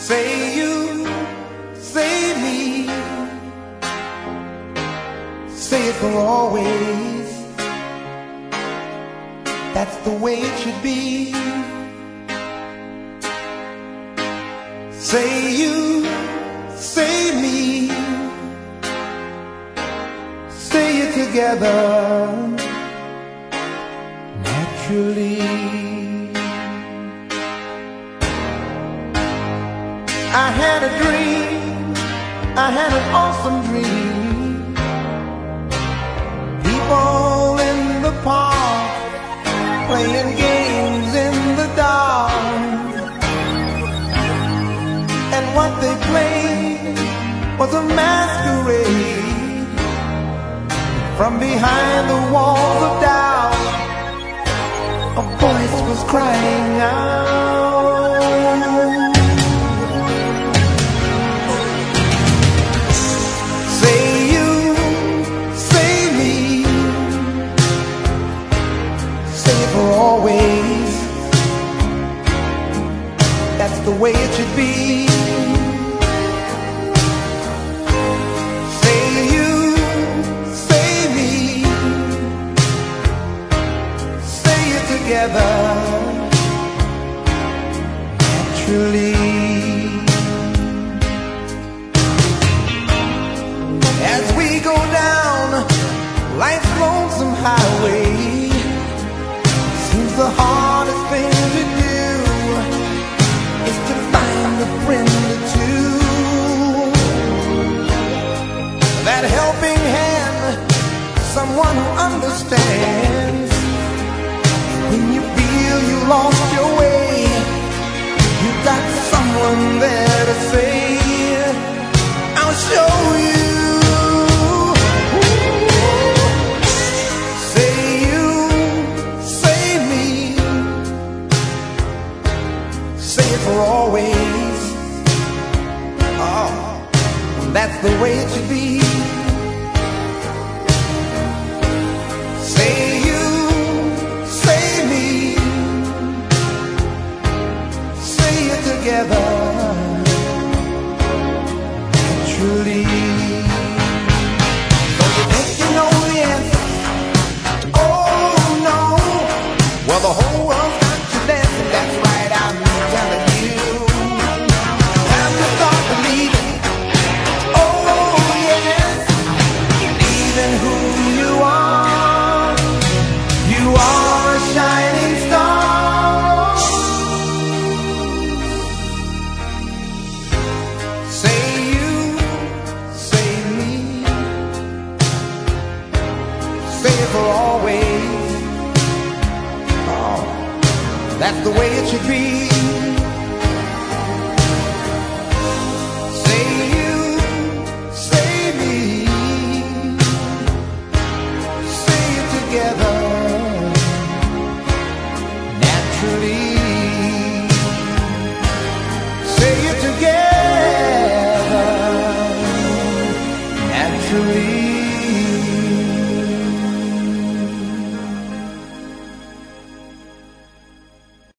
Say you, say me, say it for always. That's the way it should be. Say you, say me, say it together naturally. I had a dream, I had an awesome dream. People in the park playing games in the dark, and what they played was a masquerade. From behind the walls of doubt, a voice was crying out. Always, that's the way it should be. Say you, say me, say it together naturally. As we go down life's lonesome highway, the hardest thing to do is to find a friend or two. That helping hand, someone who understands. When you feel you lost your way, you got someone there to say, I'll show you. For always, oh, that's the way it should be. Say you, say me, say it together naturally.